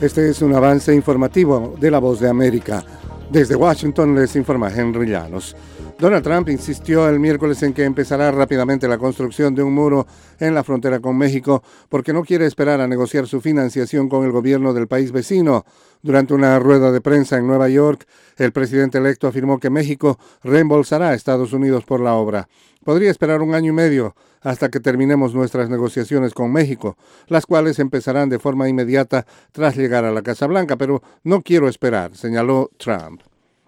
Este es un avance informativo de La Voz de América. Desde Washington les informa Henry Llanos. Donald Trump insistió el miércoles en que empezará rápidamente la construcción de un muro en la frontera con México porque no quiere esperar a negociar su financiación con el gobierno del país vecino. Durante una rueda de prensa en Nueva York, el presidente electo afirmó que México reembolsará a Estados Unidos por la obra. Podría esperar 1 año y medio hasta que terminemos nuestras negociaciones con México, las cuales empezarán de forma inmediata tras llegar a la Casa Blanca, pero no quiero esperar, señaló Trump.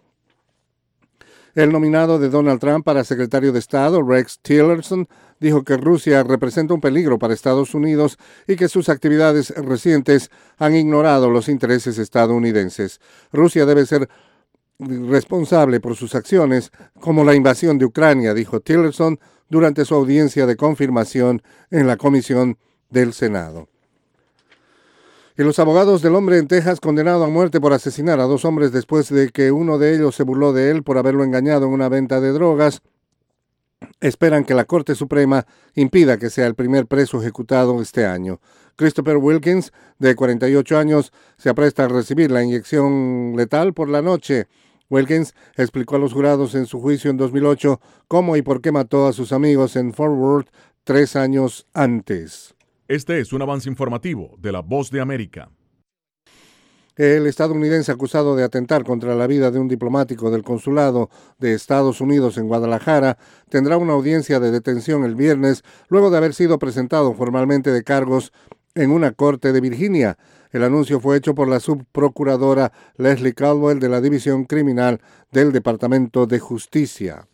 El nominado de Donald Trump para secretario de Estado, Rex Tillerson, dijo que Rusia representa un peligro para Estados Unidos y que sus actividades recientes han ignorado los intereses estadounidenses. Rusia debe ser responsable por sus acciones, como la invasión de Ucrania, dijo Tillerson durante su audiencia de confirmación en la comisión del Senado. Y los abogados del hombre en Texas condenado a muerte por asesinar a 2 hombres después de que uno de ellos se burló de él por haberlo engañado en una venta de drogas, esperan que la Corte Suprema impida que sea el primer preso ejecutado este año. Christopher Wilkins, de 48 años, se apresta a recibir la inyección letal por la noche. Wilkins explicó a los jurados en su juicio en 2008 cómo y por qué mató a sus amigos en Fort Worth 3 años antes. Este es un avance informativo de La Voz de América. El estadounidense acusado de atentar contra la vida de un diplomático del consulado de Estados Unidos en Guadalajara tendrá una audiencia de detención el viernes luego de haber sido presentado formalmente de cargos en una corte de Virginia. El anuncio fue hecho por la subprocuradora Leslie Caldwell de la División Criminal del Departamento de Justicia.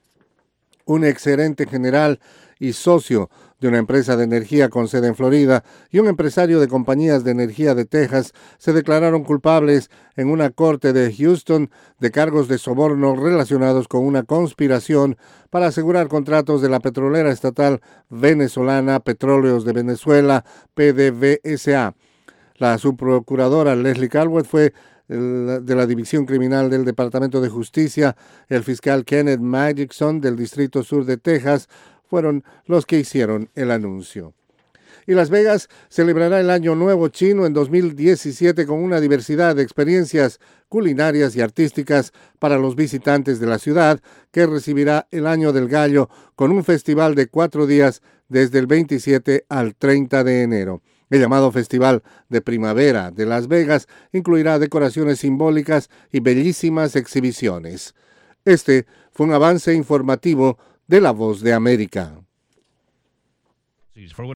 Un exgerente general y socio de una empresa de energía con sede en Florida y un empresario de compañías de energía de Texas se declararon culpables en una corte de Houston de cargos de soborno relacionados con una conspiración para asegurar contratos de la petrolera estatal venezolana Petróleos de Venezuela, PDVSA. La subprocuradora Leslie Caldwell fue de la División Criminal del Departamento de Justicia. El fiscal Kenneth Magidson del Distrito Sur de Texas fueron los que hicieron el anuncio. Y Las Vegas celebrará el Año Nuevo Chino en 2017 con una diversidad de experiencias culinarias y artísticas para los visitantes de la ciudad, que recibirá el Año del Gallo con un festival de 4 días desde el 27 al 30 de enero. El llamado Festival de Primavera de Las Vegas incluirá decoraciones simbólicas y bellísimas exhibiciones. Este fue un avance informativo de La Voz de América.